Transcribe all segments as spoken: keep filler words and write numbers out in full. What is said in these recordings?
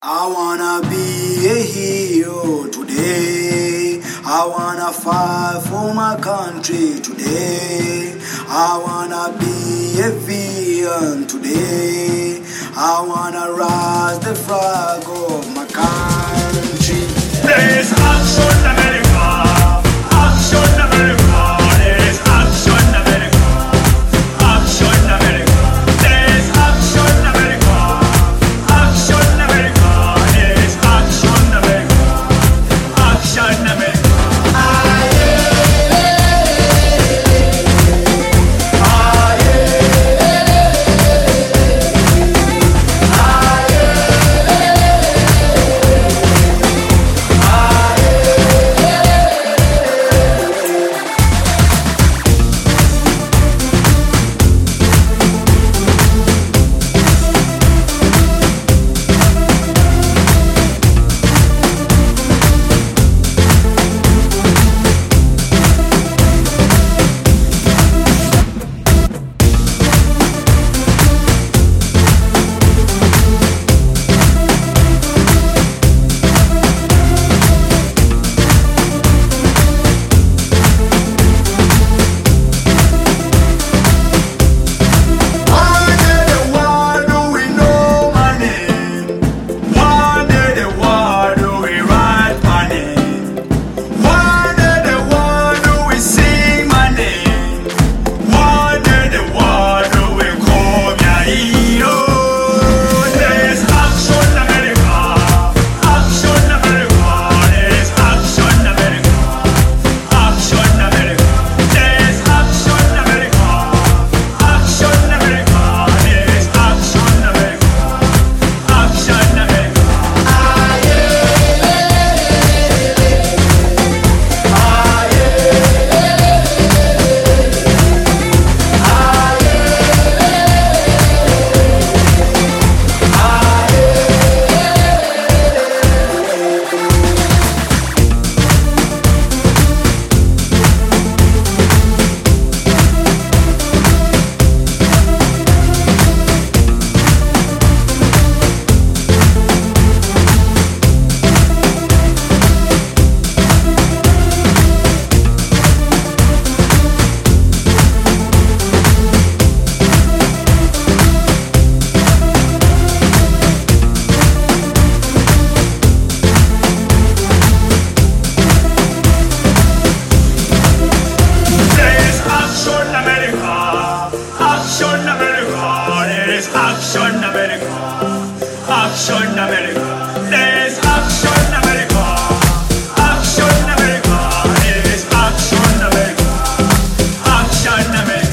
I wanna be a hero today. I wanna fight for my country today. I wanna be a villain today. I wanna rise the flag of my country. There is action America, action America, there is action America, action America, there is action America, action America, there is action America, action America. Action America, Action America, there is Action America, Action America, there is Action America, Action America.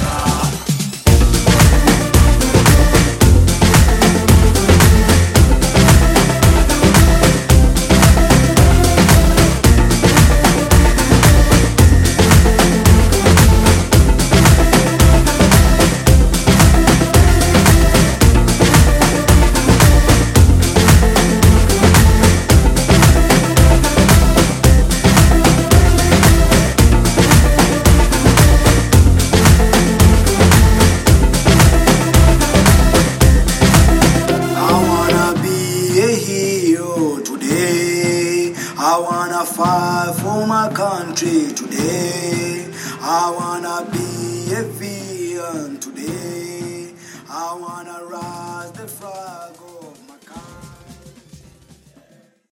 I wanna fight for my country today. I wanna be a villain today. I wanna rise the flag.